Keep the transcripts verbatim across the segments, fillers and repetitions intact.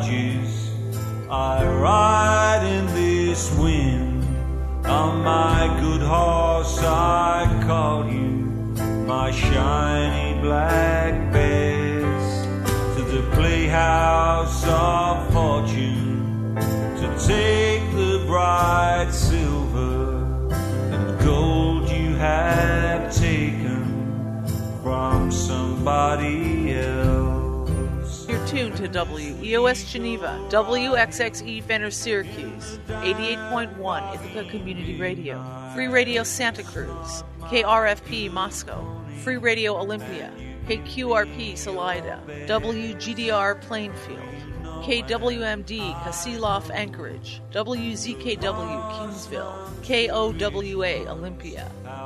barges. I ride in this wind. On my good horse I call you, my shiny black bears, to the playhouse of fortune, to take the bright silver and gold you have taken from somebody else. You're tuned to W E O S Geneva, W X X E Fenner Syracuse, eighty-eight point one Ithaca Community Radio, Free Radio Santa Cruz, K R F P Moscow, Free Radio Olympia, K Q R P Salida, W G D R Plainfield, K W M D Kasilof Anchorage, W Z K W Kingsville, K O W A Olympia,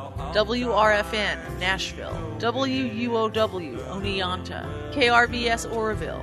W R F N Nashville, W U O W Oneonta, K R B S Oroville,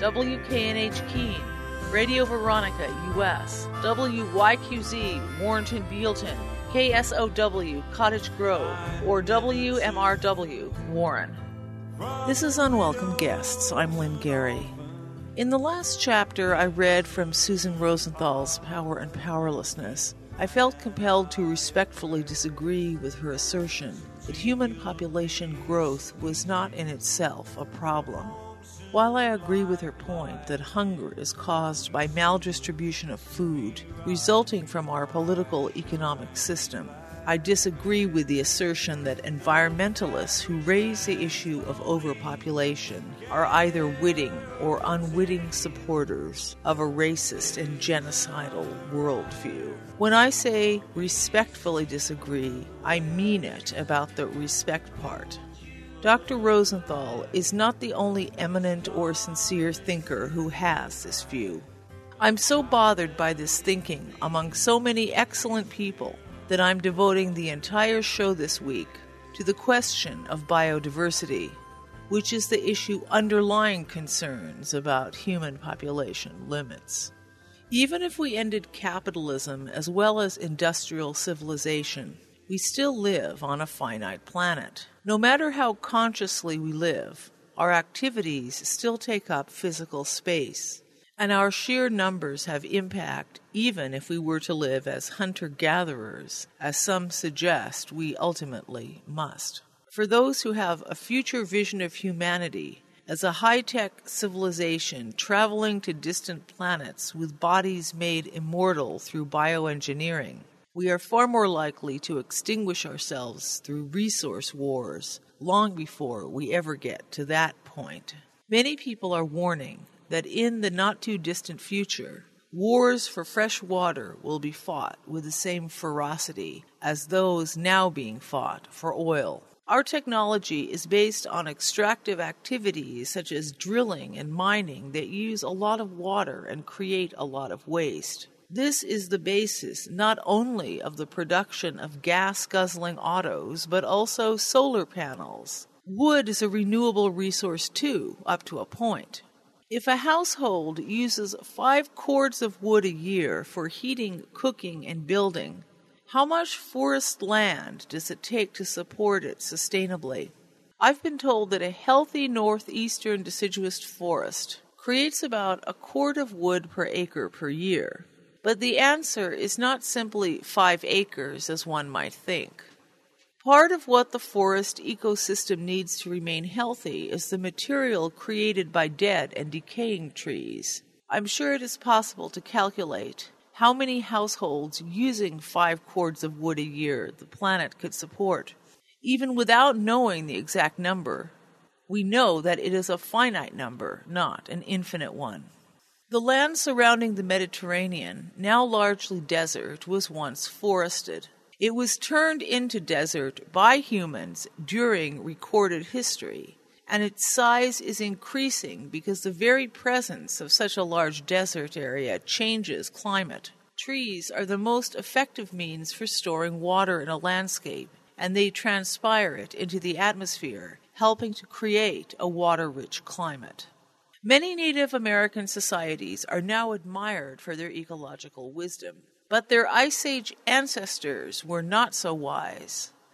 W K N H Keene, Radio Veronica U S, W Y Q Z Warrenton Bealton, K S O W Cottage Grove, or W M R W Warren. This is Unwelcome Guests. I'm Lynn Gary. In the last chapter, I read from Susan Rosenthal's Power and Powerlessness. I felt compelled to respectfully disagree with her assertion that human population growth was not in itself a problem. While I agree with her point that hunger is caused by maldistribution of food resulting from our political economic system, I disagree with the assertion that environmentalists who raise the issue of overpopulation are either witting or unwitting supporters of a racist and genocidal worldview. When I say respectfully disagree, I mean it about the respect part. Doctor Rosenthal is not the only eminent or sincere thinker who has this view. I'm so bothered by this thinking among so many excellent people that I'm devoting the entire show this week to the question of biodiversity, which is the issue underlying concerns about human population limits. Even if we ended capitalism as well as industrial civilization, we still live on a finite planet. No matter how consciously we live, our activities still take up physical space, and our sheer numbers have impact even if we were to live as hunter-gatherers, as some suggest we ultimately must. For those who have a future vision of humanity as a high-tech civilization traveling to distant planets with bodies made immortal through bioengineering, we are far more likely to extinguish ourselves through resource wars long before we ever get to that point. Many people are warning that in the not-too-distant future, wars for fresh water will be fought with the same ferocity as those now being fought for oil. Our technology is based on extractive activities such as drilling and mining that use a lot of water and create a lot of waste. This is the basis not only of the production of gas-guzzling autos, but also solar panels. Wood is a renewable resource too, up to a point. If a household uses five cords of wood a year for heating, cooking, and building, how much forest land does it take to support it sustainably? I've been told that a healthy northeastern deciduous forest creates about a cord of wood per acre per year. But the answer is not simply five acres, as one might think. Part of what the forest ecosystem needs to remain healthy is the material created by dead and decaying trees. I'm sure it is possible to calculate how many households using five cords of wood a year the planet could support. Even without knowing the exact number, we know that it is a finite number, not an infinite one. The land surrounding the Mediterranean, now largely desert, was once forested. It was turned into desert by humans during recorded history, and its size is increasing because the very presence of such a large desert area changes climate. Trees are the most effective means for storing water in a landscape, and they transpire it into the atmosphere, helping to create a water-rich climate. Many Native American societies are now admired for their ecological wisdom. But their Ice Age ancestors were not so wise.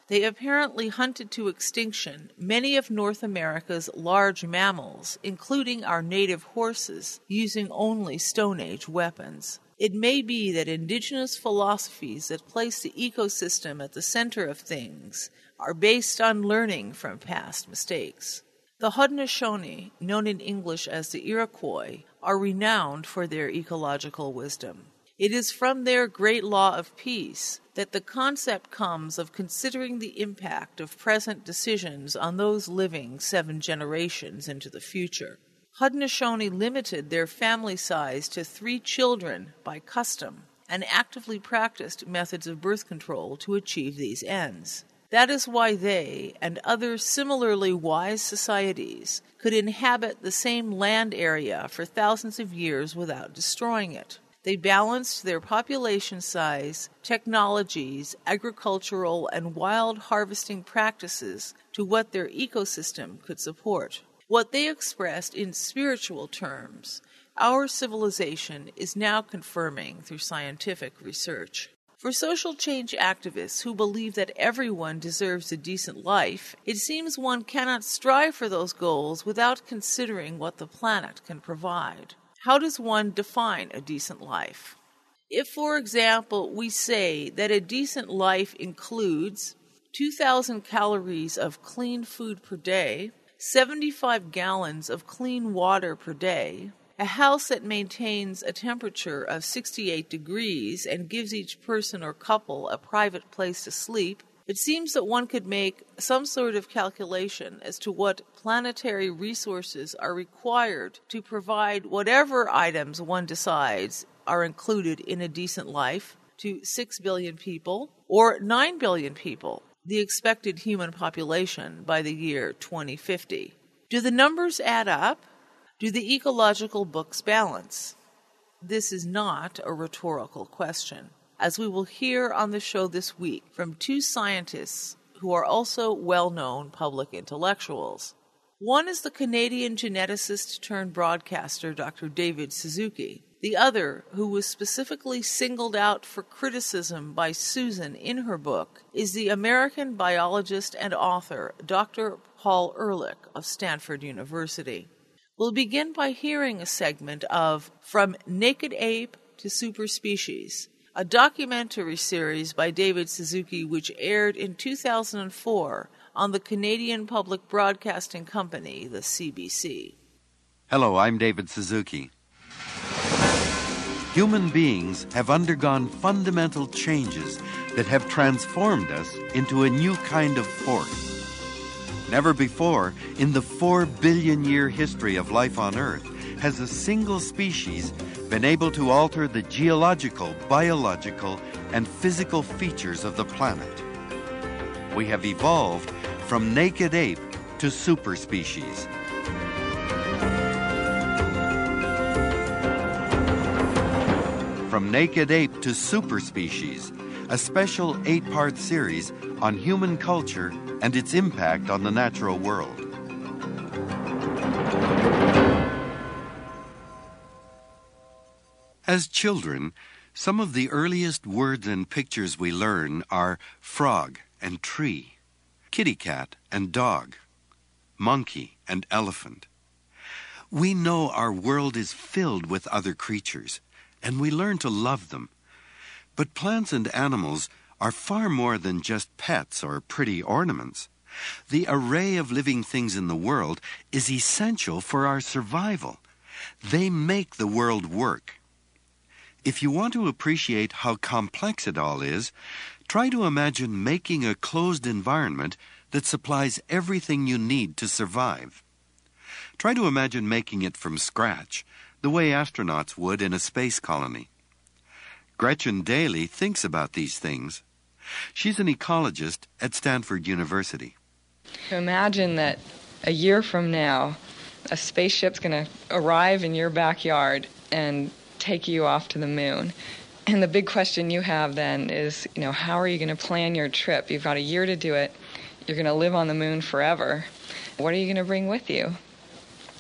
They apparently hunted to extinction many of North America's large mammals, including our native horses, using only Stone Age weapons. It may be that indigenous philosophies that place the ecosystem at the center of things are based on learning from past mistakes. The Haudenosaunee, known in English as the Iroquois, are renowned for their ecological wisdom. It is from their great law of peace that the concept comes of considering the impact of present decisions on those living seven generations into the future. Haudenosaunee limited their family size to three children by custom and actively practiced methods of birth control to achieve these ends. That is why they and other similarly wise societies could inhabit the same land area for thousands of years without destroying it. They balanced their population size, technologies, agricultural, and wild harvesting practices to what their ecosystem could support. What they expressed in spiritual terms, our civilization is now confirming through scientific research. For social change activists who believe that everyone deserves a decent life, it seems one cannot strive for those goals without considering what the planet can provide. How does one define a decent life? If, for example, we say that a decent life includes two thousand calories of clean food per day, seventy-five gallons of clean water per day, a house that maintains a temperature of sixty-eight degrees and gives each person or couple a private place to sleep, it seems that one could make some sort of calculation as to what planetary resources are required to provide whatever items one decides are included in a decent life to six billion people or nine billion people, the expected human population by the year twenty fifty. Do the numbers add up? Do the ecological books balance? This is not a rhetorical question, as we will hear on the show this week from two scientists who are also well-known public intellectuals. One is the Canadian geneticist turned broadcaster Doctor David Suzuki. The other, who was specifically singled out for criticism by Susan in her book, is the American biologist and author Doctor Paul Ehrlich of Stanford University. We'll begin by hearing a segment of From Naked Ape to Superspecies, a documentary series by David Suzuki which aired in two thousand four on the Canadian Public Broadcasting Company, the C B C. Hello, I'm David Suzuki. Human beings have undergone fundamental changes that have transformed us into a new kind of force. Never before, in the four billion year history of life on Earth, has a single species been able to alter the geological, biological, and physical features of the planet. We have evolved from naked ape to superspecies. From Naked Ape to Superspecies, a special eight-part series on human culture and its impact on the natural world. As children, some of the earliest words and pictures we learn are frog and tree, kitty cat and dog, monkey and elephant. We know our world is filled with other creatures, and we learn to love them. But plants and animals are far more than just pets or pretty ornaments. The array of living things in the world is essential for our survival. They make the world work. If you want to appreciate how complex it all is, try to imagine making a closed environment that supplies everything you need to survive. Try to imagine making it from scratch, the way astronauts would in a space colony. Gretchen Daly thinks about these things. She's an ecologist at Stanford University. Imagine that a year from now, a spaceship's going to arrive in your backyard and take you off to the moon. And the big question you have then is, you know, how are you going to plan your trip? You've got a year to do it. You're going to live on the moon forever. What are you going to bring with you?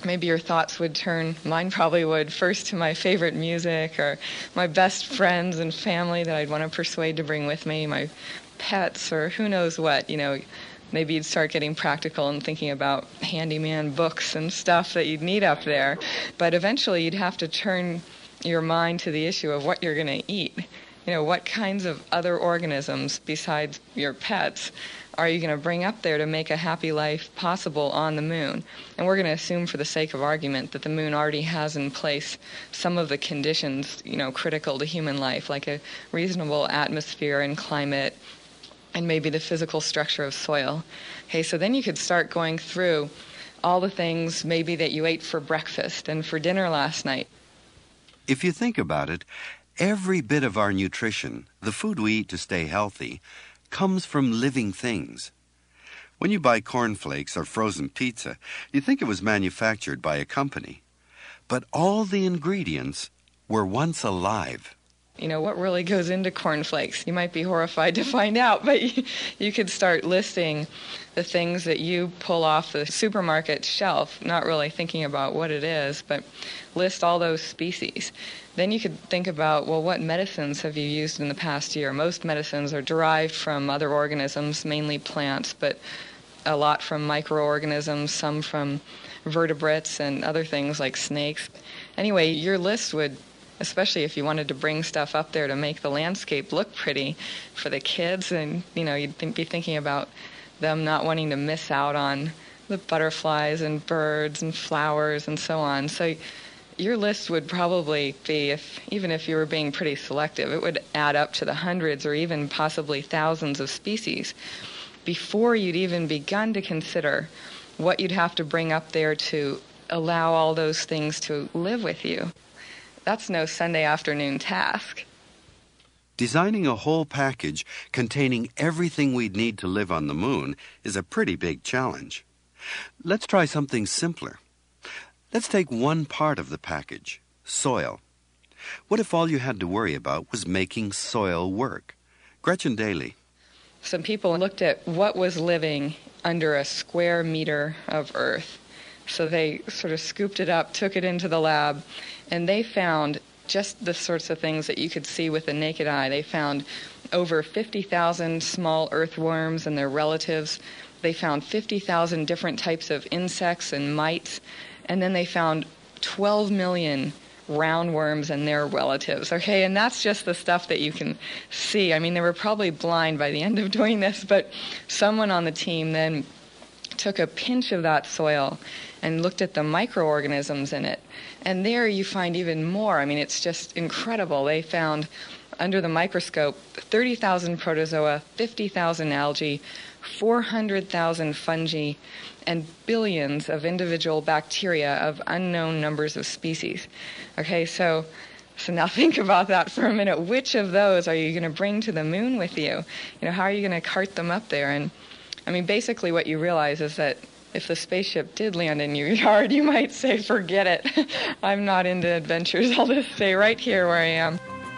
maybe your thoughts would turn, mine probably would, first to my favorite music or my best friends and family that I'd want to persuade to bring with me, my pets, or who knows what. You know, maybe you'd start getting practical and thinking about handyman books and stuff that you'd need up there. But eventually you'd have to turn your mind to the issue of what you're going to eat. You know, what kinds of other organisms besides your pets are you going to bring up there to make a happy life possible on the moon? And we're going to assume, for the sake of argument, that the moon already has in place some of the conditions, you know, critical to human life, like a reasonable atmosphere and climate, and maybe the physical structure of soil. Okay, so then you could start going through all the things maybe that you ate for breakfast and for dinner last night. If you think about it, every bit of our nutrition, the food we eat to stay healthy, comes from living things. When you buy cornflakes or frozen pizza, you think it was manufactured by a company. But all the ingredients were once alive. You know, what really goes into cornflakes? You might be horrified to find out, but you, you could start listing the things that you pull off the supermarket shelf, not really thinking about what it is, but list all those species. Then you could think about, well, what medicines have you used in the past year? Most medicines are derived from other organisms, mainly plants, but a lot from microorganisms, some from vertebrates and other things like snakes. Anyway, your list would, especially if you wanted to bring stuff up there to make the landscape look pretty for the kids, and, you know, you'd think, be thinking about them not wanting to miss out on the butterflies and birds and flowers and so on. So your list would probably be, if even if you were being pretty selective, it would add up to the hundreds or even possibly thousands of species before you'd even begun to consider what you'd have to bring up there to allow all those things to live with you. That's no Sunday afternoon task. Designing a whole package containing everything we'd need to live on the moon is a pretty big challenge. Let's try something simpler. Let's take one part of the package, soil. What if all you had to worry about was making soil work? Gretchen Daly. Some people looked at what was living under a square meter of Earth. So they sort of scooped it up, took it into the lab, and they found just the sorts of things that you could see with the naked eye. They found over fifty thousand small earthworms and their relatives. They found fifty thousand different types of insects and mites. And then they found twelve million roundworms and their relatives. Okay, and that's just the stuff that you can see. I mean, they were probably blind by the end of doing this, but someone on the team then took a pinch of that soil and looked at the microorganisms in it. And there you find even more. I mean, it's just incredible. They found, under the microscope, thirty thousand protozoa, fifty thousand algae, four hundred thousand fungi, and billions of individual bacteria of unknown numbers of species. Okay, so so now think about that for a minute. Which of those are you going to bring to the moon with you? You know, how are you going to cart them up there? And I mean, basically what you realize is that if the spaceship did land in your yard, you might say, forget it. I'm not into adventures. I'll just stay right here where I am.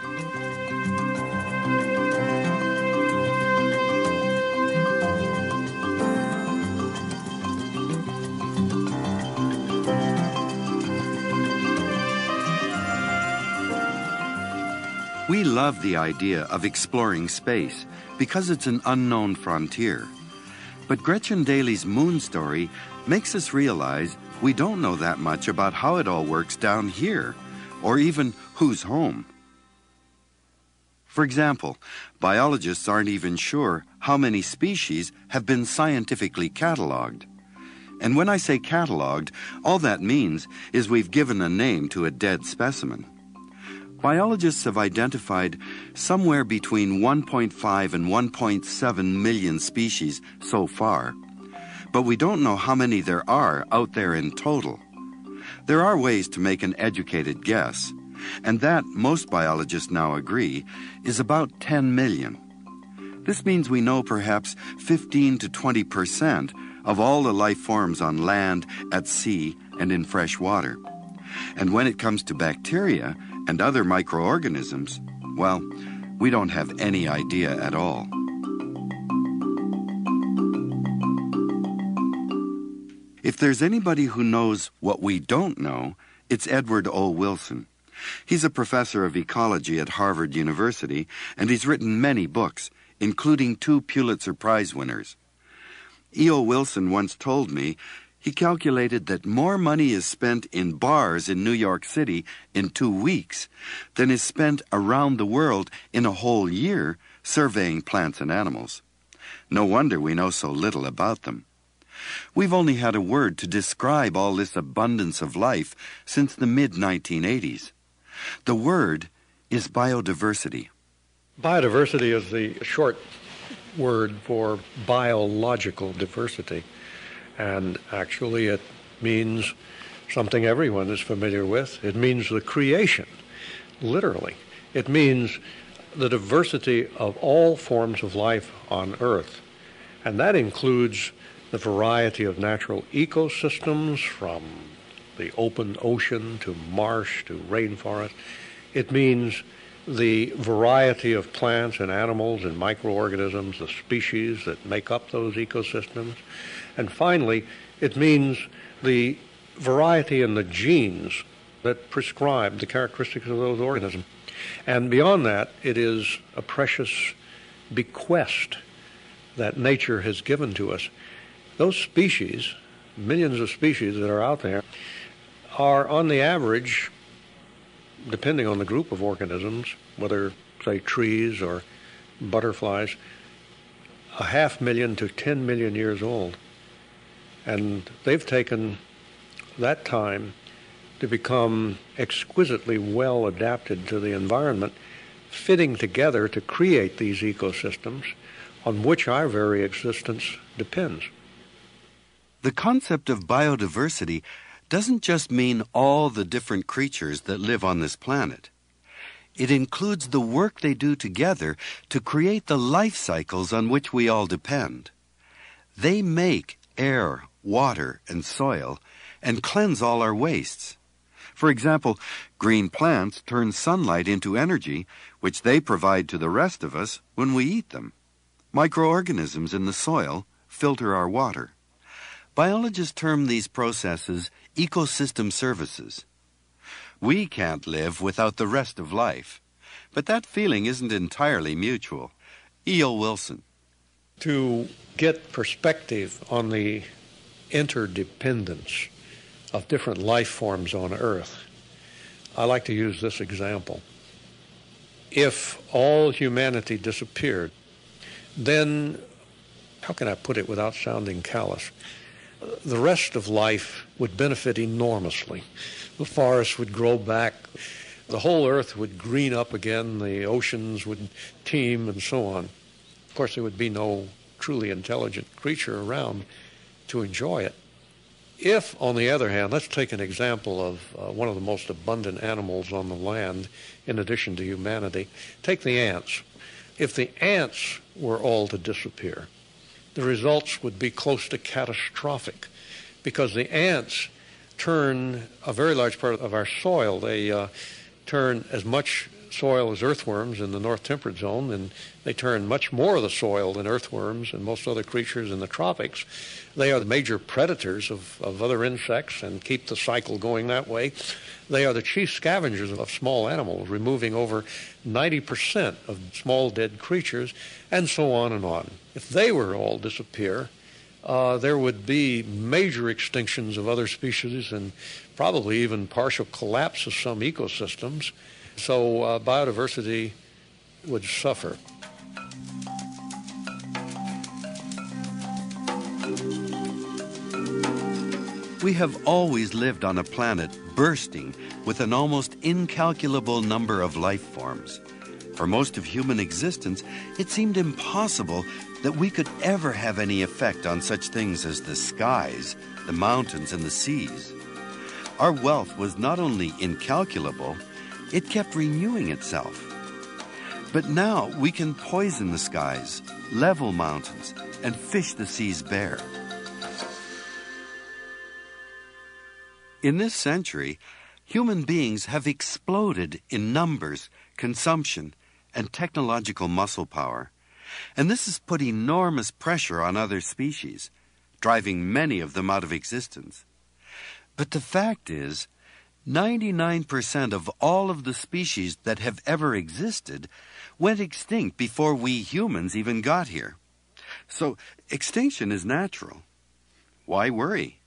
We love the idea of exploring space because it's an unknown frontier. But Gretchen Daly's moon story makes us realize we don't know that much about how it all works down here, or even who's home. For example, biologists aren't even sure how many species have been scientifically cataloged. And when I say cataloged, all that means is we've given a name to a dead specimen. Biologists have identified somewhere between one point five and one point seven million species so far, but we don't know how many there are out there in total. There are ways to make an educated guess, and that, most biologists now agree, is about ten million. This means we know perhaps fifteen to twenty percent of all the life forms on land, at sea, and in fresh water. And when it comes to bacteria and other microorganisms, well, we don't have any idea at all. If there's anybody who knows what we don't know, it's Edward O. Wilson. He's a professor of ecology at Harvard University, and he's written many books, including two Pulitzer Prize winners. E O. Wilson once told me he calculated that more money is spent in bars in New York City in two weeks than is spent around the world in a whole year surveying plants and animals. No wonder we know so little about them. We've only had a word to describe all this abundance of life since the mid nineteen eighties. The word is biodiversity. Biodiversity is the short word for biological diversity. And actually it means something everyone is familiar with. It means the creation, literally. It means the diversity of all forms of life on Earth. And that includes the variety of natural ecosystems, from the open ocean to marsh to rainforest. It means the variety of plants and animals and microorganisms, the species that make up those ecosystems. And finally, it means the variety in the genes that prescribe the characteristics of those organisms. And beyond that, it is a precious bequest that nature has given to us. Those species, millions of species that are out there, are on the average, depending on the group of organisms, whether, say, trees or butterflies, a half million to ten million years old. And they've taken that time to become exquisitely well adapted to the environment, fitting together to create these ecosystems on which our very existence depends. The concept of biodiversity doesn't just mean all the different creatures that live on this planet. It includes the work they do together to create the life cycles on which we all depend. They make air, water, and soil, and cleanse all our wastes. For example, green plants turn sunlight into energy, which they provide to the rest of us when we eat them. Microorganisms in the soil filter our water. Biologists term these processes ecosystem services. We can't live without the rest of life, but that feeling isn't entirely mutual. E O. Wilson. To get perspective on the interdependence of different life forms on Earth, I like to use this example. If all humanity disappeared, then, how can I put it without sounding callous? The rest of life would benefit enormously. The forests would grow back, the whole Earth would green up again, the oceans would teem, and so on. Of course, there would be no truly intelligent creature around to enjoy it. If, on the other hand, let's take an example of uh, one of the most abundant animals on the land, in addition to humanity, take the ants. If the ants were all to disappear, the results would be close to catastrophic, because the ants turn a very large part of our soil. They uh, turn as much soil as earthworms in the North Temperate Zone, and they turn much more of the soil than earthworms and most other creatures in the tropics. They are the major predators of, of other insects and keep the cycle going that way. They are the chief scavengers of small animals, removing over ninety percent of small dead creatures, and so on and on. If they were to all disappear, uh, there would be major extinctions of other species and probably even partial collapse of some ecosystems. So uh, biodiversity would suffer. We have always lived on a planet bursting with an almost incalculable number of life forms. For most of human existence, it seemed impossible that we could ever have any effect on such things as the skies, the mountains, and the seas. Our wealth was not only incalculable, it kept renewing itself. But now we can poison the skies, level mountains, and fish the seas bare. In this century, human beings have exploded in numbers, consumption, and technological muscle power. And this has put enormous pressure on other species. driving many of them out of existence. But the fact is, ninety-nine percent of all of the species that have ever existed went extinct before we humans even got here. So extinction is natural. Why worry?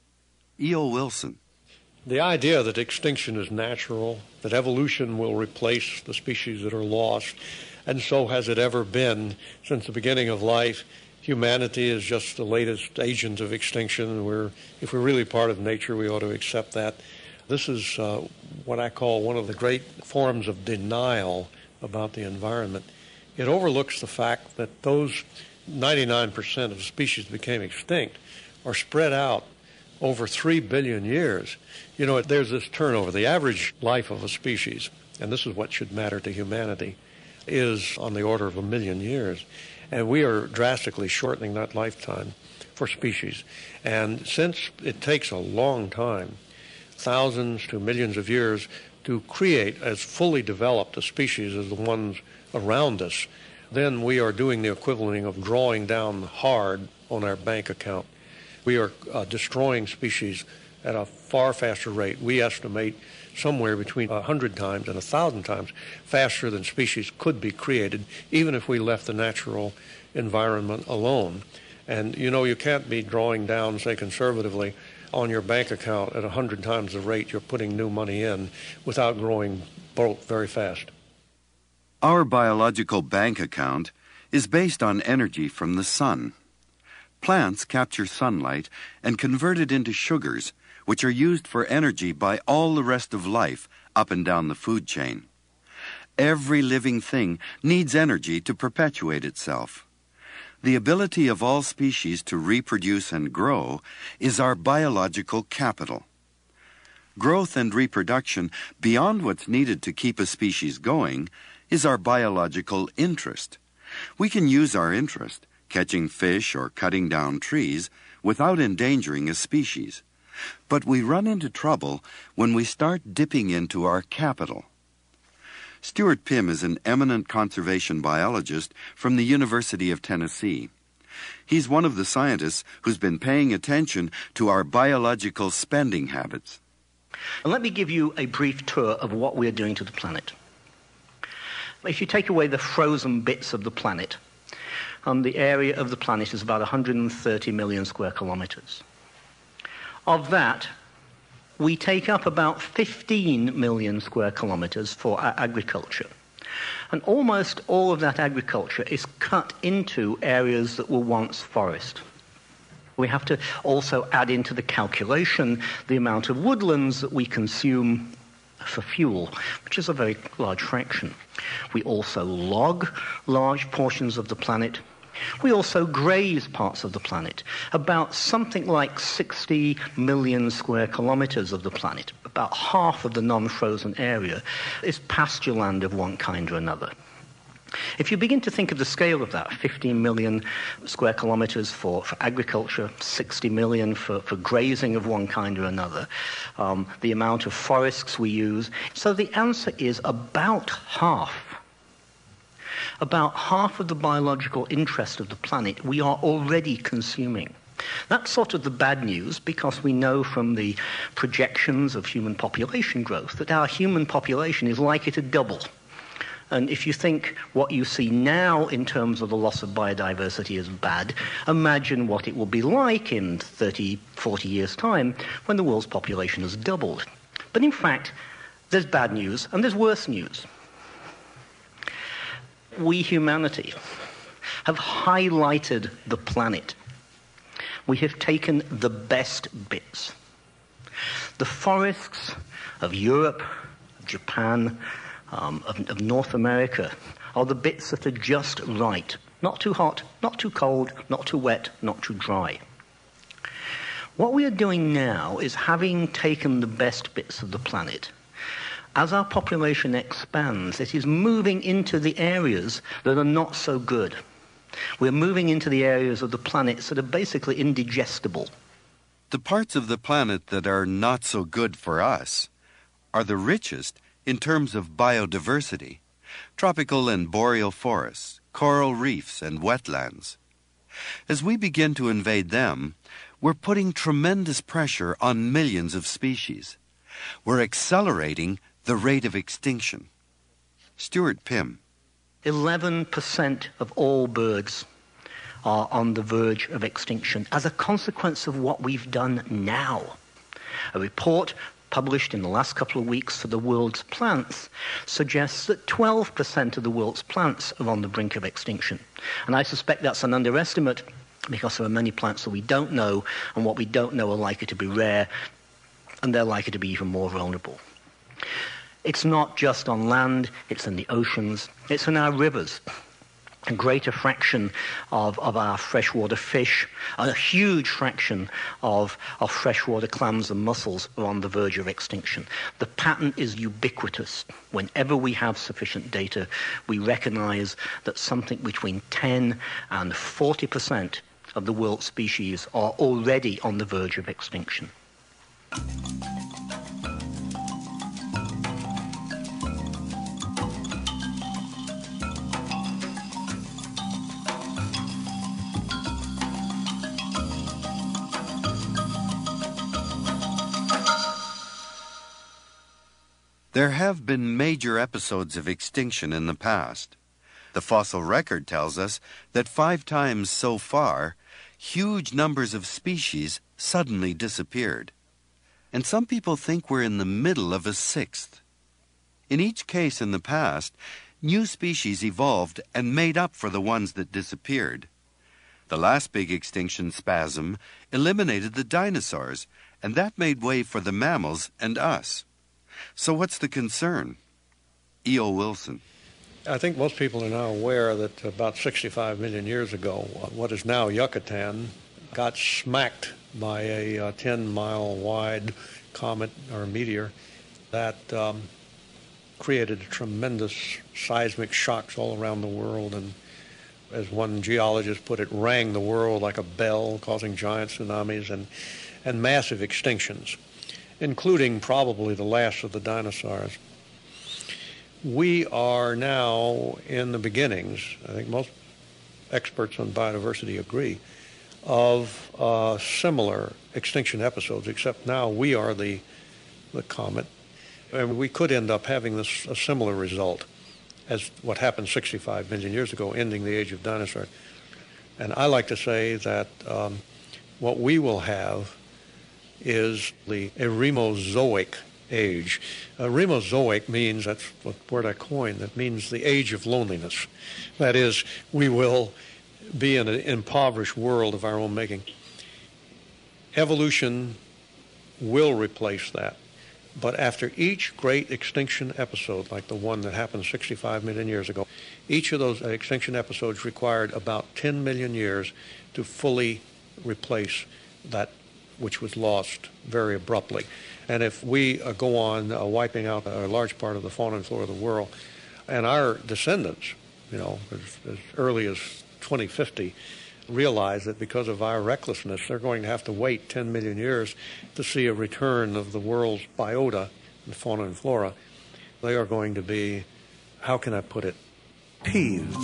E O. Wilson. The idea that extinction is natural, that evolution will replace the species that are lost, and so has it ever been since the beginning of life. Humanity is just the latest agent of extinction. We're, if we're really part of nature, we ought to accept that. This is uh, what I call one of the great forms of denial about the environment. It overlooks the fact that those ninety-nine percent of species that became extinct are spread out over three billion years. You know, there's this turnover. The average life of a species, and this is what should matter to humanity, is on the order of a million years. And we are drastically shortening that lifetime for species. And since it takes a long time, thousands to millions of years, to create as fully developed a species as the ones around us, then we are doing the equivalent of drawing down hard on our bank account. We are uh, destroying species at a far faster rate. We estimate somewhere between one hundred times and one thousand times faster than species could be created, even if we left the natural environment alone. And, you know, you can't be drawing down, say conservatively, on your bank account at one hundred times the rate you're putting new money in without growing broke very fast. Our biological bank account is based on energy from the sun. Plants capture sunlight and convert it into sugars, which are used for energy by all the rest of life up and down the food chain. Every living thing needs energy to perpetuate itself. The ability of all species to reproduce and grow is our biological capital. Growth and reproduction, beyond what's needed to keep a species going, is our biological interest. We can use our interest, catching fish or cutting down trees, without endangering a species. But we run into trouble when we start dipping into our capital. Stuart Pimm is an eminent conservation biologist from the University of Tennessee. He's one of the scientists who's been paying attention to our biological spending habits. And let me give you a brief tour of what we're doing to the planet. If you take away the frozen bits of the planet, um, the area of the planet is about one hundred thirty million square kilometers. Of that, we take up about fifteen million square kilometers for our agriculture. And almost all of that agriculture is cut into areas that were once forest. We have to also add into the calculation the amount of woodlands that we consume for fuel, which is a very large fraction. We also log large portions of the planet. We also graze parts of the planet, about something like sixty million square kilometers of the planet. About half of the non-frozen area is pasture land of one kind or another. If you begin to think of the scale of that, fifteen million square kilometers for, for agriculture, sixty million for, for grazing of one kind or another, um, the amount of forests we use, so the answer is about half. About half of the biological interest of the planet we are already consuming. That's sort of the bad news, because we know from the projections of human population growth that our human population is likely to double. And if you think what you see now in terms of the loss of biodiversity is bad, imagine what it will be like in thirty, forty years' time when the world's population has doubled. But in fact, there's bad news and there's worse news. We, humanity, have highlighted the planet. We have taken the best bits. The forests of Europe, of Japan, um, of, of North America are the bits that are just right. Not too hot, not too cold, not too wet, not too dry. What we are doing now is, having taken the best bits of the planet, as our population expands, it is moving into the areas that are not so good. We're moving into the areas of the planets that are basically indigestible. The parts of the planet that are not so good for us are the richest in terms of biodiversity: tropical and boreal forests, coral reefs, and wetlands. As we begin to invade them, we're putting tremendous pressure on millions of species. We're accelerating the rate of extinction. Stuart Pimm. eleven percent of all birds are on the verge of extinction as a consequence of what we've done now. A report published in the last couple of weeks for the world's plants suggests that twelve percent of the world's plants are on the brink of extinction. And I suspect that's an underestimate because there are many plants that we don't know, and what we don't know are likely to be rare, and they're likely to be even more vulnerable. It's not just on land, it's in the oceans, it's in our rivers. A greater fraction of, of our freshwater fish, a huge fraction of, of freshwater clams and mussels are on the verge of extinction. The pattern is ubiquitous. Whenever we have sufficient data, we recognize that something between ten and forty percent of the world's species are already on the verge of extinction. There have been major episodes of extinction in the past. The fossil record tells us that five times so far, huge numbers of species suddenly disappeared. And some people think we're in the middle of a sixth. In each case in the past, new species evolved and made up for the ones that disappeared. The last big extinction spasm eliminated the dinosaurs, and that made way for the mammals and us. So what's the concern? E O. Wilson. I think most people are now aware that about sixty-five million years ago, what is now Yucatan got smacked by a uh, ten-mile-wide comet or meteor that um, created tremendous seismic shocks all around the world, and as one geologist put it, rang the world like a bell, causing giant tsunamis and, and massive extinctions, including probably the last of the dinosaurs. We are now in the beginnings, I think most experts on biodiversity agree, of uh, similar extinction episodes, except now we are the, the comet. And we could end up having this, a similar result as what happened sixty-five million years ago, ending the age of dinosaurs. And I like to say that um, what we will have is the Eremozoic age. Eremozoic means, that's what word I coined, that means the age of loneliness. That is, we will be in an impoverished world of our own making. Evolution will replace that. But after each great extinction episode, like the one that happened sixty-five million years ago, each of those extinction episodes required about ten million years to fully replace that which was lost very abruptly. And if we uh, go on uh, wiping out a large part of the fauna and flora of the world, and our descendants, you know, as, as early as twenty fifty, realize that because of our recklessness, they're going to have to wait ten million years to see a return of the world's biota, the fauna and flora, they are going to be, how can I put it, peeved.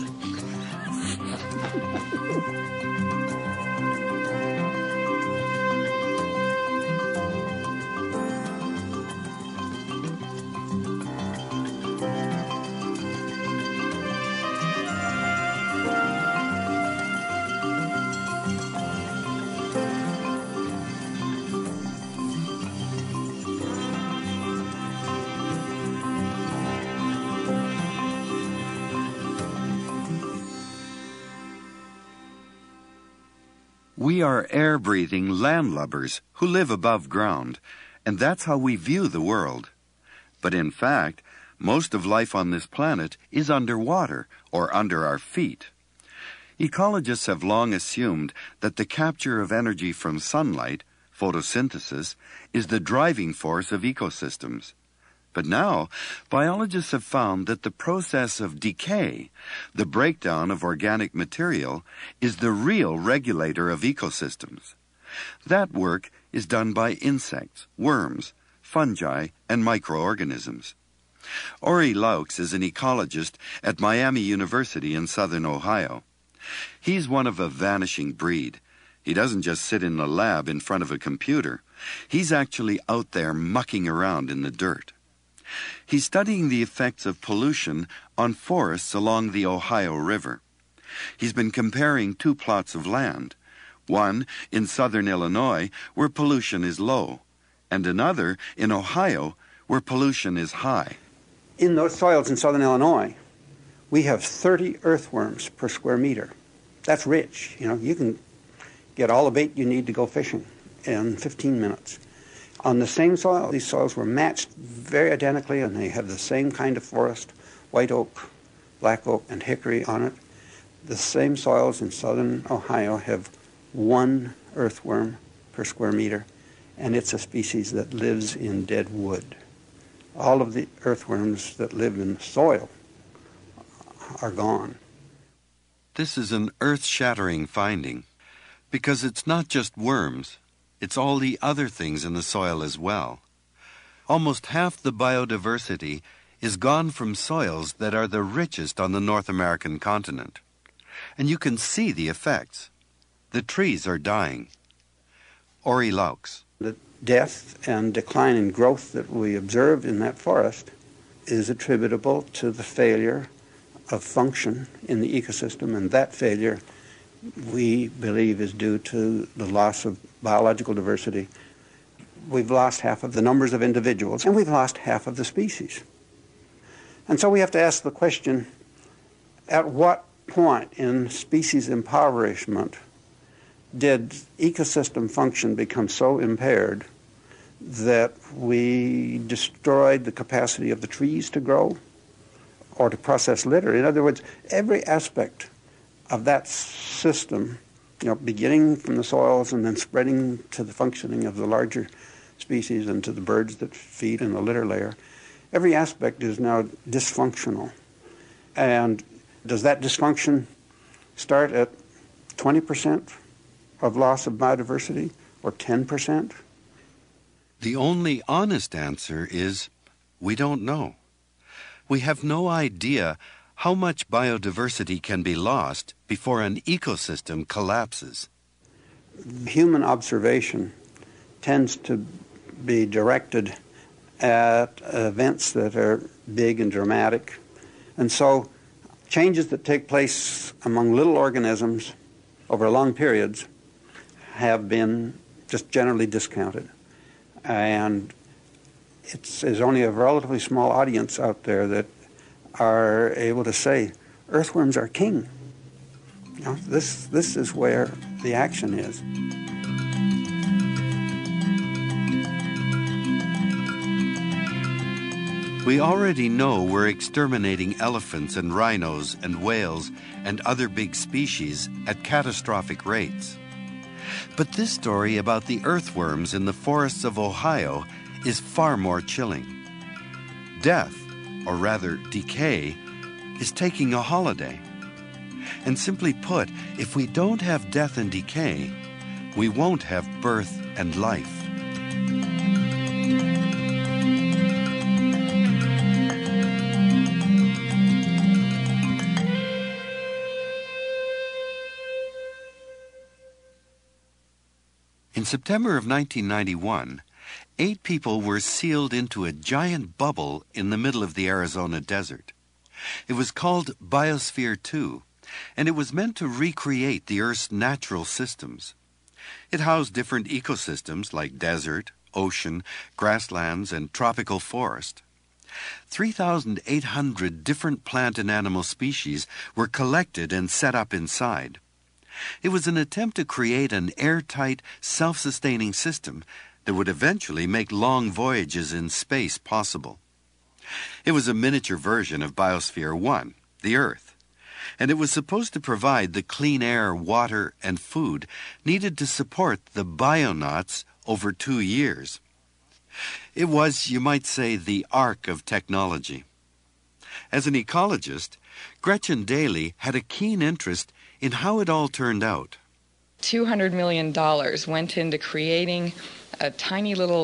We are air-breathing landlubbers who live above ground, and that's how we view the world. But in fact, most of life on this planet is underwater or under our feet. Ecologists have long assumed that the capture of energy from sunlight, photosynthesis, is the driving force of ecosystems. But now, biologists have found that the process of decay, the breakdown of organic material, is the real regulator of ecosystems. That work is done by insects, worms, fungi, and microorganisms. Ori Laux is an ecologist at Miami University in southern Ohio. He's one of a vanishing breed. He doesn't just sit in a lab in front of a computer. He's actually out there mucking around in the dirt. He's studying the effects of pollution on forests along the Ohio River. He's been comparing two plots of land, one in southern Illinois where pollution is low, and another in Ohio where pollution is high. In those soils in southern Illinois, we have thirty earthworms per square meter. That's rich. You know, you can get all the bait you need to go fishing in fifteen minutes. On the same soil, these soils were matched very identically, and they have the same kind of forest, white oak, black oak, and hickory on it. The same soils in southern Ohio have one earthworm per square meter, and it's a species that lives in dead wood. All of the earthworms that live in the soil are gone. This is an earth-shattering finding, because it's not just worms, it's all the other things in the soil as well. Almost half the biodiversity is gone from soils that are the richest on the North American continent. And you can see the effects. The trees are dying. Ori Laux. The death and decline in growth that we observed in that forest is attributable to the failure of function in the ecosystem, and that failure we believe is due to the loss of biological diversity. We've lost half of the numbers of individuals, and we've lost half of the species. And so we have to ask the question, at what point in species impoverishment did ecosystem function become so impaired that we destroyed the capacity of the trees to grow or to process litter? In other words, every aspect of that system, you know, beginning from the soils and then spreading to the functioning of the larger species and to the birds that feed in the litter layer, every aspect is now dysfunctional. And does that dysfunction start at twenty percent of loss of biodiversity or ten percent? The only honest answer is we don't know. We have no idea how much biodiversity can be lost before an ecosystem collapses. Human observation tends to be directed at events that are big and dramatic. And so changes that take place among little organisms over long periods have been just generally discounted. And it's, there's only a relatively small audience out there that are able to say, earthworms are king. You know, this, this is where the action is. We already know we're exterminating elephants and rhinos and whales and other big species at catastrophic rates. But this story about the earthworms in the forests of Ohio is far more chilling. Death, or rather decay, is taking a holiday. And simply put, if we don't have death and decay, we won't have birth and life. In September of nineteen ninety-one, eight people were sealed into a giant bubble in the middle of the Arizona desert. It was called Biosphere two, and it was meant to recreate the Earth's natural systems. It housed different ecosystems like desert, ocean, grasslands, and tropical forest. three thousand eight hundred different plant and animal species were collected and set up inside. It was an attempt to create an airtight, self-sustaining system that would eventually make long voyages in space possible. It was a miniature version of Biosphere one, the Earth, and it was supposed to provide the clean air, water, and food needed to support the bionauts over two years. It was, you might say, the ark of technology. As an ecologist, Gretchen Daly had a keen interest in how it all turned out. two hundred million dollars went into creating a tiny little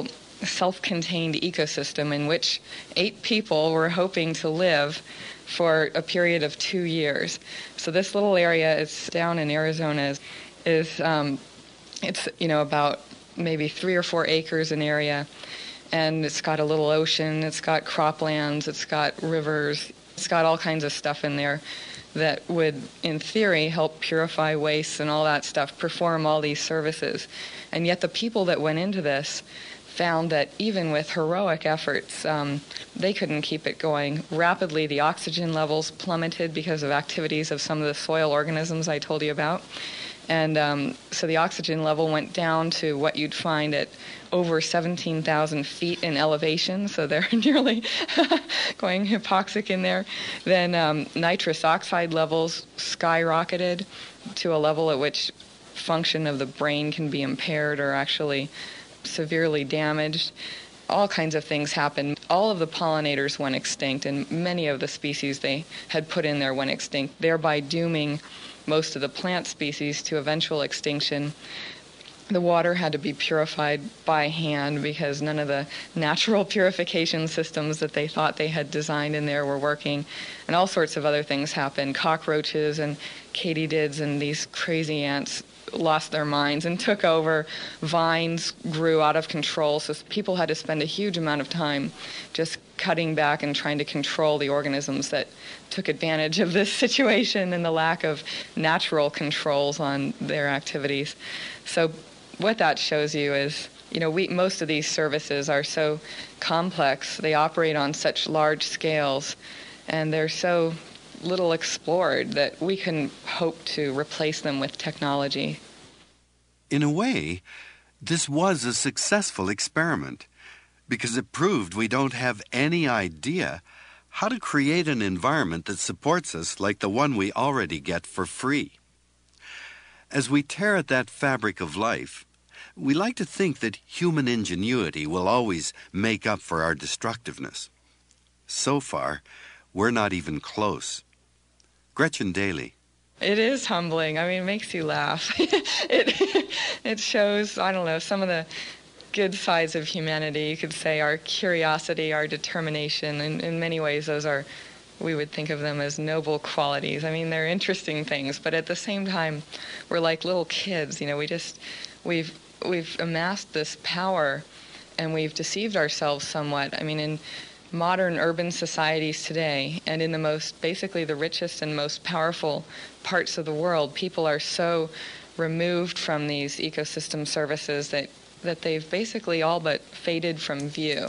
self-contained ecosystem in which eight people were hoping to live for a period of two years. So this little area is down in Arizona is, is um, it's you know about maybe three or four acres in area, and it's got a little ocean, it's got croplands, it's got rivers, it's got all kinds of stuff in there that would, in theory, help purify waste and all that stuff, perform all these services. And yet the people that went into this found that even with heroic efforts, um, they couldn't keep it going. Rapidly, the oxygen levels plummeted because of activities of some of the soil organisms I told you about. And um, so the oxygen level went down to what you'd find at over seventeen thousand feet in elevation, so they're nearly going hypoxic in there. Then um, nitrous oxide levels skyrocketed to a level at which function of the brain can be impaired or actually severely damaged. All kinds of things happened. All of the pollinators went extinct, and many of the species they had put in there went extinct, thereby dooming most of the plant species to eventual extinction. The water had to be purified by hand because none of the natural purification systems that they thought they had designed in there were working. And all sorts of other things happened. Cockroaches and katydids and these crazy ants lost their minds and took over. Vines grew out of control, so people had to spend a huge amount of time just cutting back and trying to control the organisms that took advantage of this situation and the lack of natural controls on their activities. So what that shows you is, you know, we most of these services are so complex, they operate on such large scales, and they're so little explored that we can hope to replace them with technology. In a way, this was a successful experiment because it proved we don't have any idea how to create an environment that supports us like the one we already get for free. As we tear at that fabric of life, we like to think that human ingenuity will always make up for our destructiveness. So far, we're not even close. Gretchen Daly. It is humbling. I mean, it makes you laugh. it, it shows, I don't know, some of the good sides of humanity. You could say our curiosity, our determination. In, in many ways, those are, we would think of them as noble qualities. I mean, they're interesting things, but at the same time, we're like little kids. You know, we just, we've, we've amassed this power, and we've deceived ourselves somewhat. I mean, in modern urban societies today, and in the most, basically the richest and most powerful parts of the world, people are so removed from these ecosystem services that, that they've basically all but faded from view.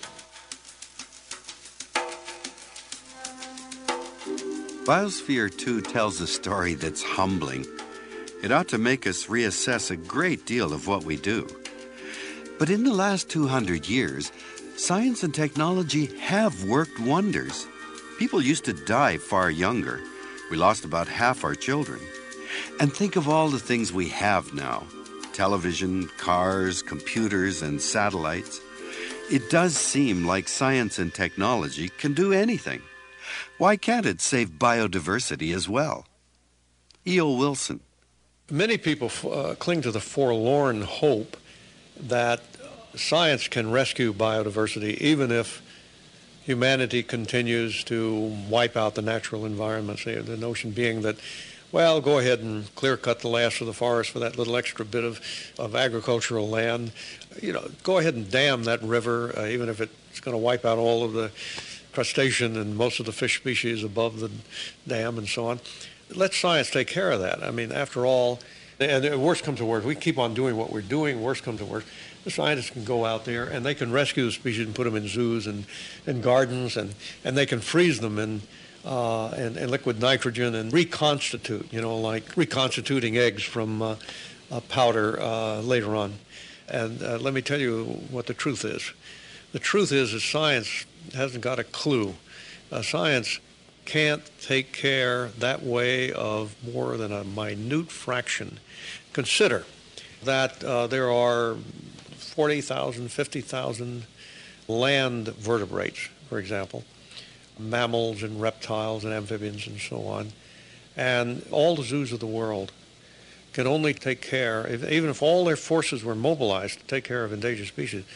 Biosphere two tells a story that's humbling. It ought to make us reassess a great deal of what we do. But in the last two hundred years, science and technology have worked wonders. People used to die far younger. We lost about half our children. And think of all the things we have now. Television, cars, computers, and satellites. It does seem like science and technology can do anything. Why can't it save biodiversity as well? E O Wilson. Many people uh, cling to the forlorn hope that science can rescue biodiversity even if humanity continues to wipe out the natural environments. The notion being that, well, go ahead and clear-cut the last of the forest for that little extra bit of, of agricultural land. You know, go ahead and dam that river, uh, even if it's going to wipe out all of the crustacean and most of the fish species above the dam and so on. Let science take care of that. I mean, after all, and worst comes to worst, we keep on doing what we're doing, worst comes to worst, the scientists can go out there and they can rescue the species and put them in zoos and, and gardens, and, and they can freeze them in, uh, in, in liquid nitrogen and reconstitute, you know, like reconstituting eggs from uh, uh, powder uh, later on. And uh, let me tell you what the truth is. The truth is that science hasn't got a clue. Uh, science can't take care that way of more than a minute fraction. Consider that uh, there are forty thousand, fifty thousand land vertebrates, for example, mammals and reptiles and amphibians and so on. And all the zoos of the world can only take care, if, even if all their forces were mobilized to take care of endangered species,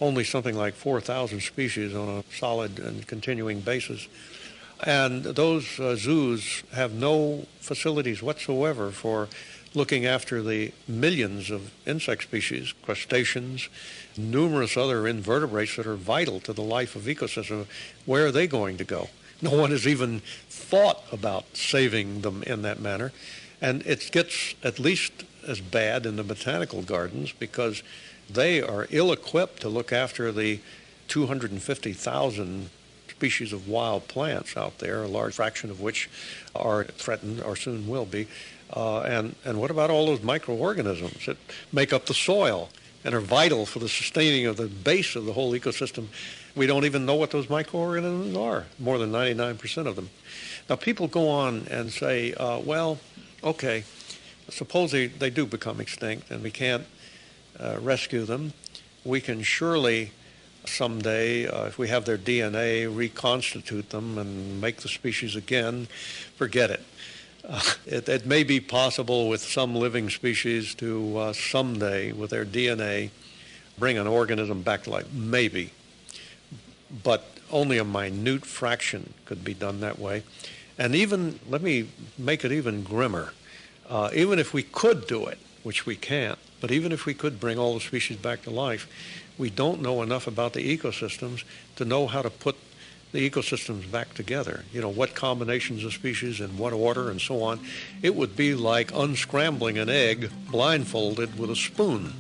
only something like four thousand species on a solid and continuing basis. And those uh, zoos have no facilities whatsoever for looking after the millions of insect species, crustaceans, numerous other invertebrates that are vital to the life of ecosystems. Where are they going to go? No one has even thought about saving them in that manner. And it gets at least as bad in the botanical gardens because they are ill-equipped to look after the two hundred fifty thousand species of wild plants out there, a large fraction of which are threatened or soon will be. Uh, and, and what about all those microorganisms that make up the soil and are vital for the sustaining of the base of the whole ecosystem? We don't even know what those microorganisms are, more than ninety-nine percent of them. Now, people go on and say, uh, well, okay, suppose they, they do become extinct and we can't uh, rescue them. We can surely someday, uh, if we have their D N A, reconstitute them and make the species again. Forget it. Uh, it, it may be possible with some living species to uh, someday, with their D N A, bring an organism back to life. Maybe. But only a minute fraction could be done that way. And even, let me make it even grimmer. Uh, even if we could do it, which we can't, but even if we could bring all the species back to life, we don't know enough about the ecosystems to know how to put the ecosystems back together. You know, what combinations of species in what order and so on. It would be like unscrambling an egg blindfolded with a spoon.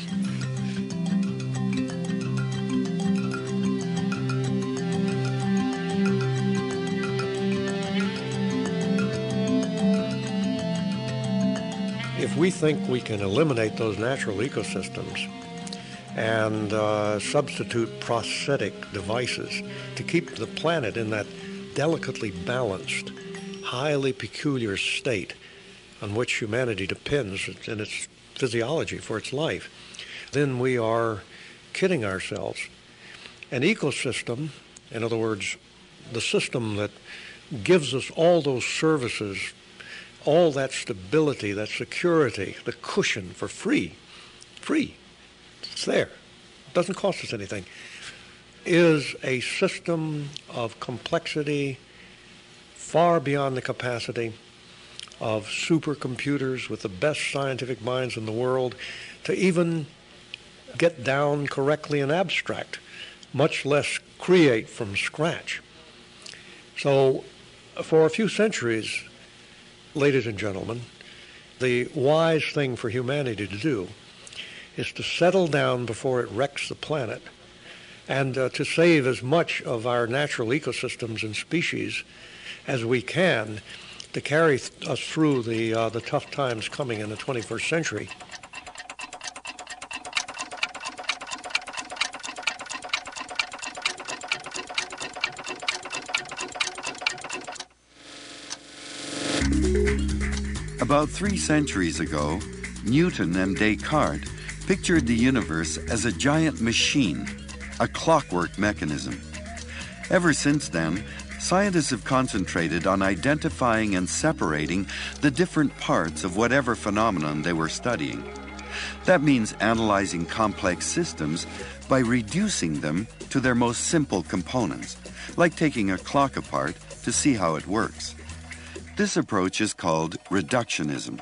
If we think we can eliminate those natural ecosystems and uh, substitute prosthetic devices to keep the planet in that delicately balanced, highly peculiar state on which humanity depends in its physiology for its life, then we are kidding ourselves. An ecosystem, in other words, the system that gives us all those services, all that stability, that security, the cushion for free, free, it's there, it doesn't cost us anything, is a system of complexity far beyond the capacity of supercomputers with the best scientific minds in the world to even get down correctly in abstract, much less create from scratch. So for a few centuries, ladies and gentlemen, the wise thing for humanity to do is to settle down before it wrecks the planet and uh, to save as much of our natural ecosystems and species as we can to carry th- us through the, uh, the tough times coming in the twenty-first century. About three centuries ago, Newton and Descartes pictured the universe as a giant machine, a clockwork mechanism. Ever since then, scientists have concentrated on identifying and separating the different parts of whatever phenomenon they were studying. That means analyzing complex systems by reducing them to their most simple components, like taking a clock apart to see how it works. This approach is called reductionism.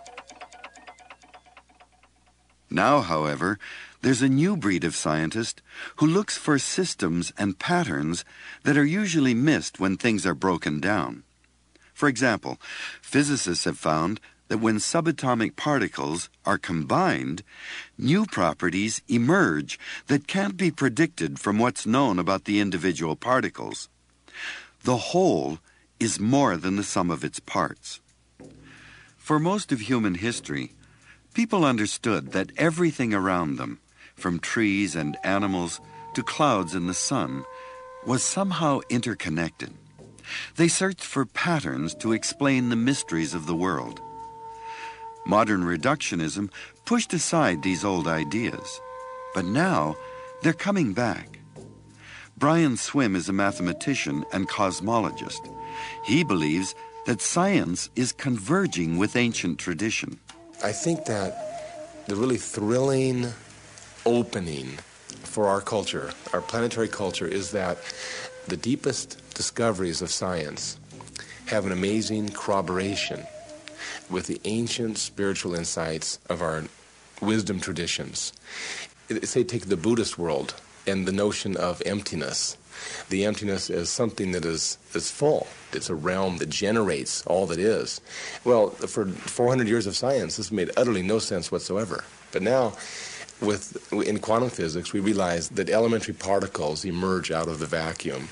Now, however, there's a new breed of scientist who looks for systems and patterns that are usually missed when things are broken down. For example, physicists have found that when subatomic particles are combined, new properties emerge that can't be predicted from what's known about the individual particles. The whole is more than the sum of its parts. For most of human history, people understood that everything around them, from trees and animals to clouds in the sun, was somehow interconnected. They searched for patterns to explain the mysteries of the world. Modern reductionism pushed aside these old ideas, but now they're coming back. Brian Swimme is a mathematician and cosmologist. He believes that science is converging with ancient tradition. I think that the really thrilling opening for our culture, our planetary culture, is that the deepest discoveries of science have an amazing corroboration with the ancient spiritual insights of our wisdom traditions. Say, take the Buddhist world and the notion of emptiness. The emptiness is something that is, is full. It's a realm that generates all that is. Well, for four hundred years of science, this made utterly no sense whatsoever. But now, with in quantum physics, we realize that elementary particles emerge out of the vacuum.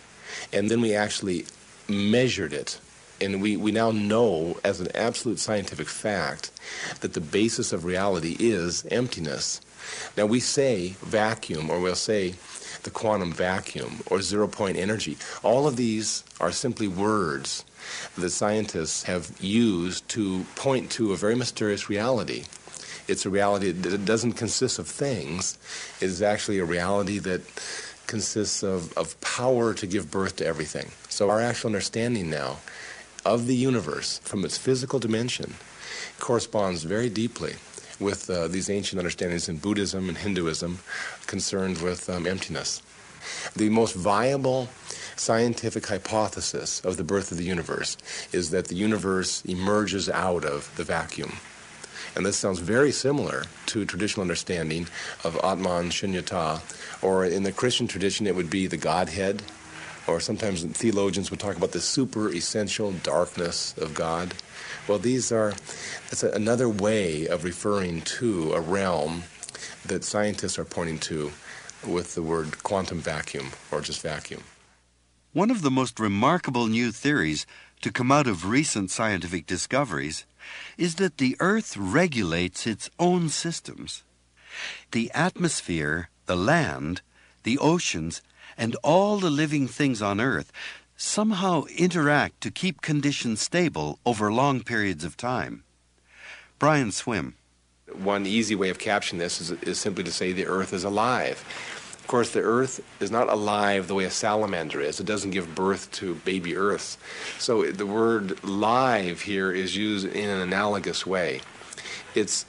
And then we actually measured it. And we, we now know as an absolute scientific fact that the basis of reality is emptiness. Now we say vacuum, or we'll say the quantum vacuum, or zero-point energy. All of these are simply words that scientists have used to point to a very mysterious reality. It's a reality that doesn't consist of things. It is actually a reality that consists of, of power to give birth to everything. So our actual understanding now of the universe from its physical dimension corresponds very deeply with uh, these ancient understandings in Buddhism and Hinduism concerned with um, emptiness. The most viable scientific hypothesis of the birth of the universe is that the universe emerges out of the vacuum. And this sounds very similar to traditional understanding of Atman Shunyata, or in the Christian tradition it would be the Godhead, or sometimes theologians would talk about the super essential darkness of God. Well, these are, that's a, another way of referring to a realm that scientists are pointing to with the word quantum vacuum, or just vacuum. One of the most remarkable new theories to come out of recent scientific discoveries is that the Earth regulates its own systems. The atmosphere, the land, the oceans, and all the living things on Earth somehow interact to keep conditions stable over long periods of time. Brian Swimme. One easy way of capturing this is, is simply to say the Earth is alive. Of course, the Earth is not alive the way a salamander is. It doesn't give birth to baby Earths. So the word live here is used in an analogous way. It's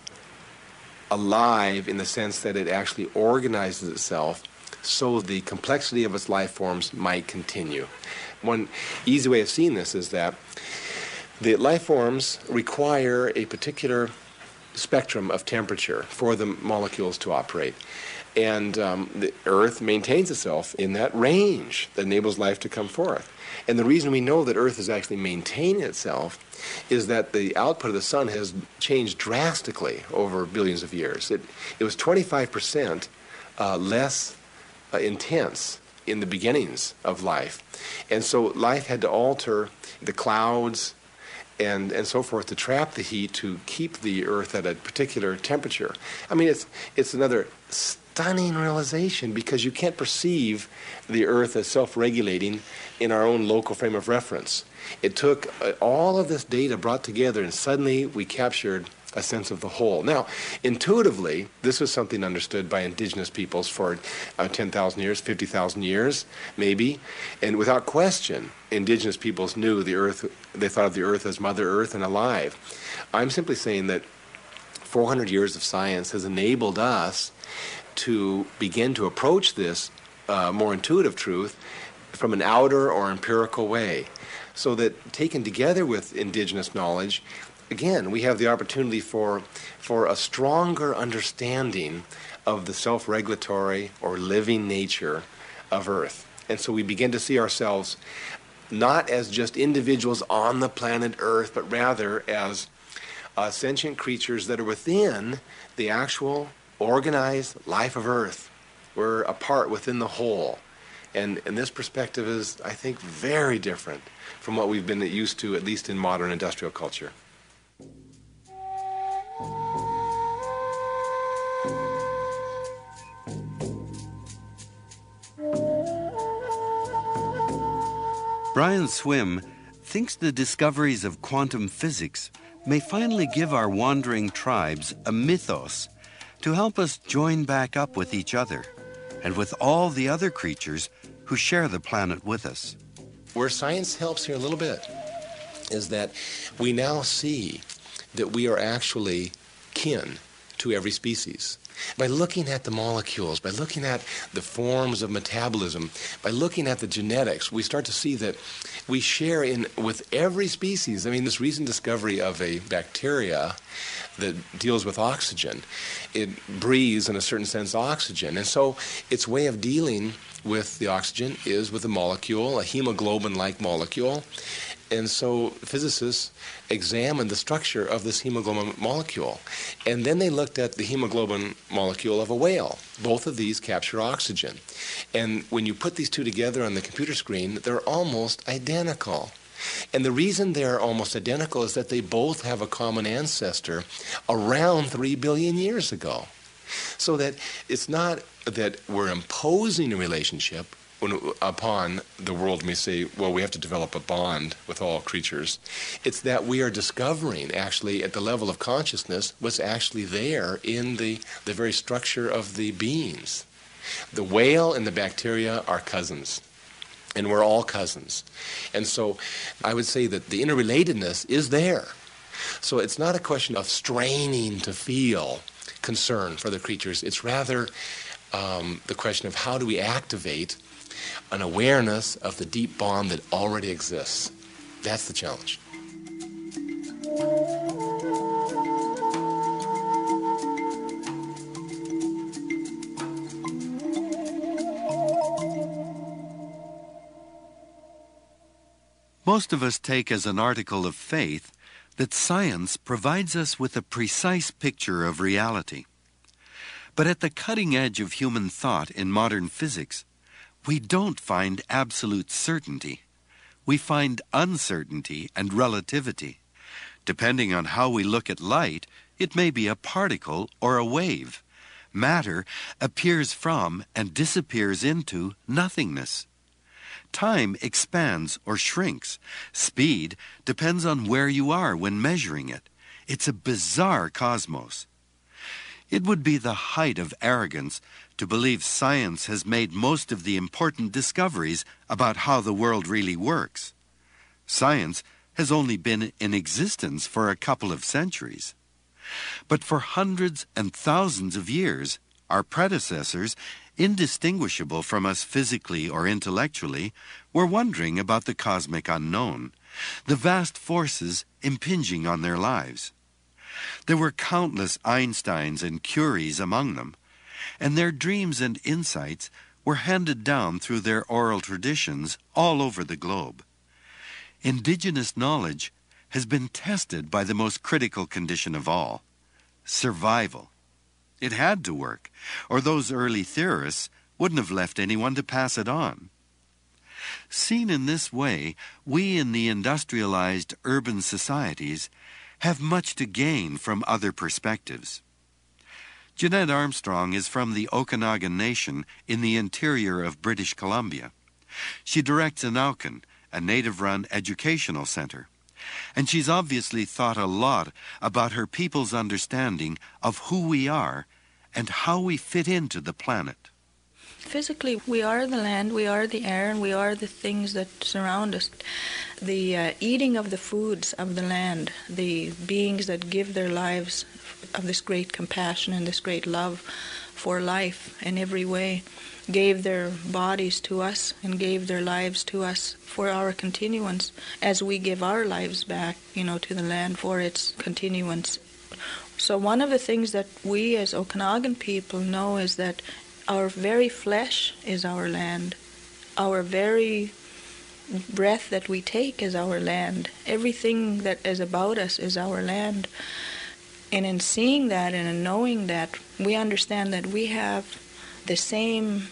alive in the sense that it actually organizes itself so the complexity of its life forms might continue. One easy way of seeing this is that the life forms require a particular spectrum of temperature for the molecules to operate. And um, the Earth maintains itself in that range that enables life to come forth. And the reason we know that Earth is actually maintaining itself is that the output of the sun has changed drastically over billions of years. It, it was twenty-five percent uh, less uh, intense in the beginnings of life. And so life had to alter the clouds and, and so forth to trap the heat to keep the Earth at a particular temperature. I mean, it's it's another stunning realization, because you can't perceive the Earth as self-regulating in our own local frame of reference. It took uh, all of this data brought together, and suddenly we captured a sense of the whole. Now, intuitively, this was something understood by indigenous peoples for uh, ten thousand years, fifty thousand years, maybe. And without question, indigenous peoples knew the Earth, they thought of the Earth as Mother Earth and alive. I'm simply saying that four hundred years of science has enabled us to begin to approach this uh, more intuitive truth from an outer or empirical way. So that taken together with indigenous knowledge, again, we have the opportunity for, for a stronger understanding of the self-regulatory or living nature of Earth. And so we begin to see ourselves not as just individuals on the planet Earth, but rather as uh, sentient creatures that are within the actual organized life of Earth. We're a part within the whole. And, and this perspective is, I think, very different from what we've been used to, at least in modern industrial culture. Brian Swimme thinks the discoveries of quantum physics may finally give our wandering tribes a mythos to help us join back up with each other and with all the other creatures who share the planet with us. Where science helps here a little bit is that we now see that we are actually kin to every species. By looking at the molecules, by looking at the forms of metabolism, by looking at the genetics, we start to see that we share in with every species. I mean, this recent discovery of a bacteria that deals with oxygen, it breathes, in a certain sense, oxygen. And so its way of dealing with the oxygen is with a molecule, a hemoglobin-like molecule. And so physicists examined the structure of this hemoglobin molecule. And then they looked at the hemoglobin molecule of a whale. Both of these capture oxygen. And when you put these two together on the computer screen, they're almost identical. And the reason they're almost identical is that they both have a common ancestor around three billion years ago. So that it's not that we're imposing a relationship when, upon the world, we say, well, we have to develop a bond with all creatures. It's that we are discovering, actually, at the level of consciousness, what's actually there in the, the very structure of the beings. The whale and the bacteria are cousins, and we're all cousins. And so I would say that the interrelatedness is there. So it's not a question of straining to feel concern for the creatures. It's rather um, the question of how do we activate an awareness of the deep bond that already exists. That's the challenge. Most of us take as an article of faith that science provides us with a precise picture of reality. But at the cutting edge of human thought in modern physics, we don't find absolute certainty. We find uncertainty and relativity. Depending on how we look at light, it may be a particle or a wave. Matter appears from and disappears into nothingness. Time expands or shrinks. Speed depends on where you are when measuring it. It's a bizarre cosmos. It would be the height of arrogance to believe science has made most of the important discoveries about how the world really works. Science has only been in existence for a couple of centuries. But for hundreds and thousands of years, our predecessors, indistinguishable from us physically or intellectually, were wondering about the cosmic unknown, the vast forces impinging on their lives. There were countless Einsteins and Curies among them, and their dreams and insights were handed down through their oral traditions all over the globe. Indigenous knowledge has been tested by the most critical condition of all, survival. It had to work, or those early theorists wouldn't have left anyone to pass it on. Seen in this way, we in the industrialized urban societies have much to gain from other perspectives. Jeanette Armstrong is from the Okanagan Nation in the interior of British Columbia. She directs Anauken, a native-run educational center, and she's obviously thought a lot about her people's understanding of who we are and how we fit into the planet. Physically, we are the land, we are the air, and we are the things that surround us. The uh, eating of the foods of the land, the beings that give their lives of this great compassion and this great love for life in every way, gave their bodies to us and gave their lives to us for our continuance, as we give our lives back, you know, to the land for its continuance. So one of the things that we as Okanagan people know is that our very flesh is our land. Our very breath that we take is our land. Everything that is about us is our land. And in seeing that and in knowing that, we understand that we have the same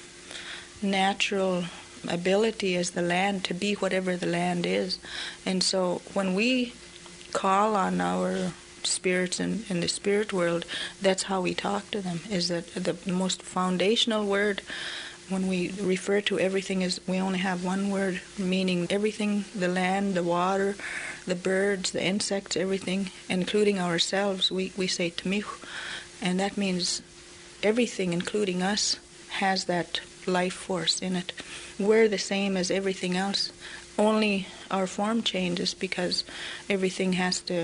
natural ability as the land to be whatever the land is. And so when we call on our spirits in, in the spirit world, that's how we talk to them, is that the most foundational word when we refer to everything is we only have one word, meaning everything, the land, the water, the birds, the insects, everything, including ourselves, we, we say Tamih, and that means everything, including us, has that life force in it. We're the same as everything else, only our form changes because everything has to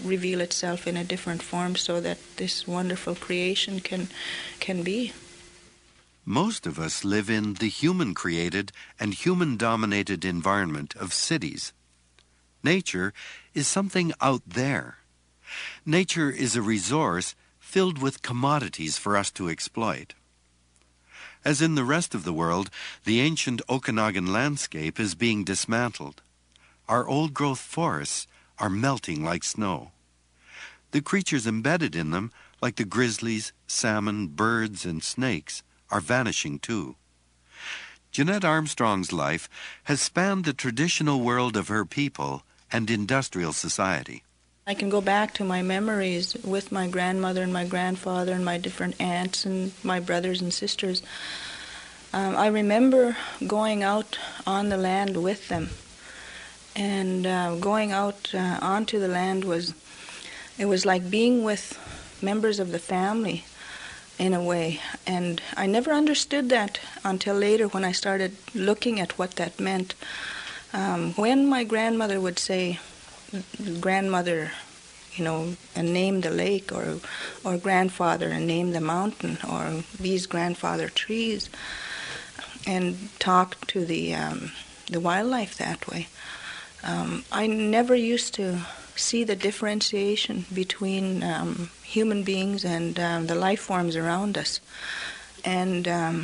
reveal itself in a different form so that this wonderful creation can can be. Most of us live in the human-created and human-dominated environment of cities. Nature is something out there. Nature is a resource filled with commodities for us to exploit. As in the rest of the world, the ancient Okanagan landscape is being dismantled. Our old-growth forests are melting like snow. The creatures embedded in them, like the grizzlies, salmon, birds, and snakes, are vanishing too. Jeanette Armstrong's life has spanned the traditional world of her people and industrial society. I can go back to my memories with my grandmother and my grandfather and my different aunts and my brothers and sisters. Um, I remember going out on the land with them. And uh, going out uh, onto the land was, it was like being with members of the family in a way. And I never understood that until later when I started looking at what that meant. Um, when my grandmother would say, grandmother, you know, and name the lake, or or grandfather and name the mountain, or these grandfather trees, and talk to the um, the wildlife that way. Um, I never used to see the differentiation between um, human beings and um, the life forms around us. And um,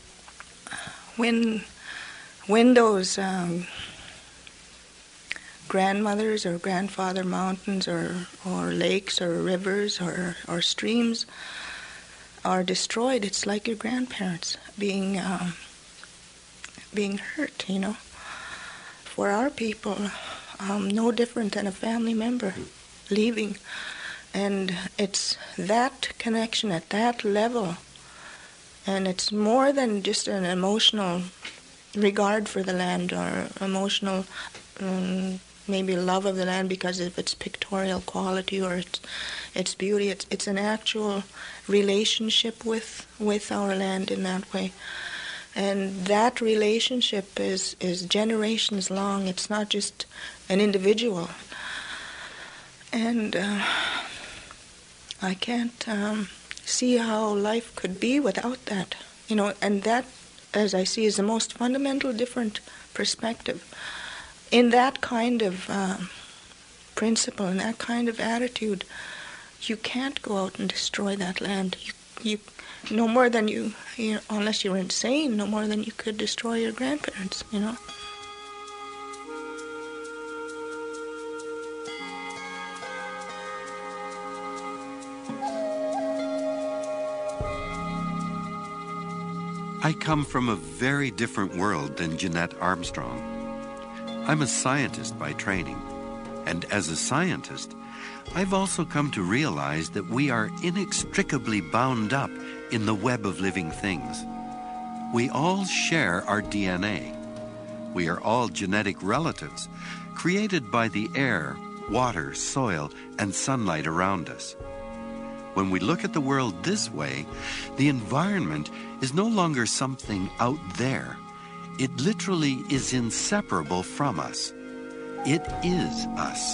when when those um, grandmothers or grandfather mountains or, or lakes or rivers or, or streams are destroyed, it's like your grandparents being um, being hurt, you know. For our people, um, no different than a family member leaving. And it's that connection at that level. And it's more than just an emotional regard for the land or emotional um, maybe love of the land because of its pictorial quality or its its beauty. It's it's an actual relationship with with our land in that way. And that relationship is, is generations long. It's not just an individual. And uh, I can't um, see how life could be without that. You know, and that, as I see, is the most fundamental different perspective. In that kind of uh, principle, in that kind of attitude, you can't go out and destroy that land. You, you no more than you, you know, unless you're insane, no more than you could destroy your grandparents, you know. I come from a very different world than Jeanette Armstrong. I'm a scientist by training, and as a scientist, I've also come to realize that we are inextricably bound up in the web of living things. We all share our D N A. We are all genetic relatives, created by the air, water, soil, and sunlight around us. When we look at the world this way, the environment is no longer something out there. It literally is inseparable from us. It is us.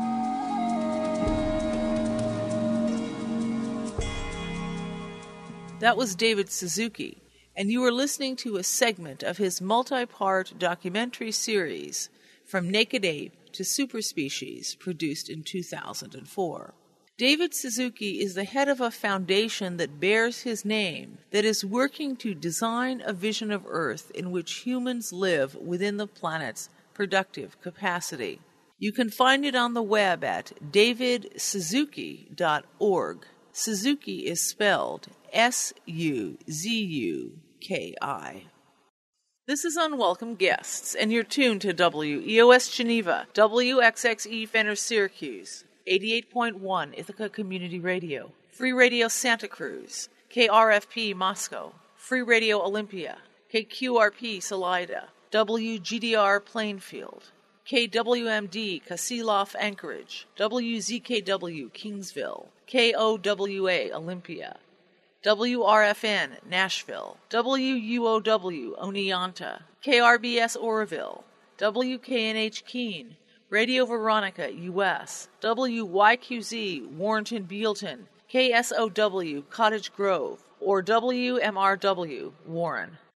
That was David Suzuki, and you were listening to a segment of his multi-part documentary series, From Naked Ape to Superspecies, produced in two thousand four. David Suzuki is the head of a foundation that bears his name that is working to design a vision of Earth in which humans live within the planet's productive capacity. You can find it on the web at david suzuki dot org. Suzuki is spelled S U Z U K I. This is Unwelcome Guests, and you're tuned to W E O S Geneva, W X X E Fenner Syracuse, eighty-eight point one Ithaca Community Radio, Free Radio Santa Cruz, K R F P Moscow, Free Radio Olympia, K Q R P Salida, W G D R Plainfield, K W M D Kasilof Anchorage, W Z K W Kingsville, K O W A Olympia, W R F N Nashville, W U O W Oneonta, K R B S Oroville, W K N H Keene, Radio Veronica, U S, W Y Q Z, Warrenton, Bealton, K S O W, Cottage Grove, or W M R W, Warren.